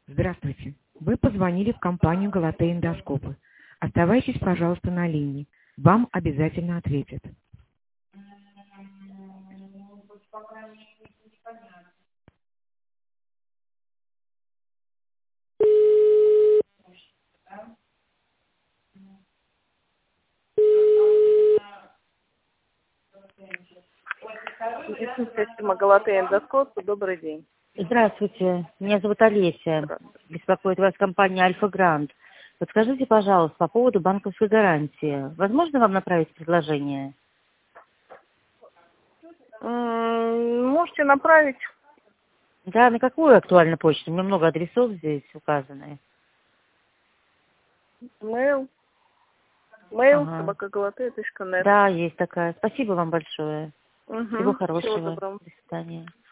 Здравствуйте. Вы позвонили в компанию «Галатея Эндоскопы». Оставайтесь, пожалуйста, на линии. Вам обязательно ответят. Медицинская система «Галатея Эндоскопы». Добрый день. Здравствуйте, меня зовут Олеся. Здравствуйте. Беспокоит вас компания «Альфа Грант». Подскажите, пожалуйста, по поводу банковской гарантии. Возможно вам направить предложение? Можете направить Да, на какую актуальную почту? У меня много адресов здесь указаны. mail Ага. @галатея.нет. Да, есть такая. Спасибо вам большое. Угу. Всего Всего хорошего. доброго. До свидания.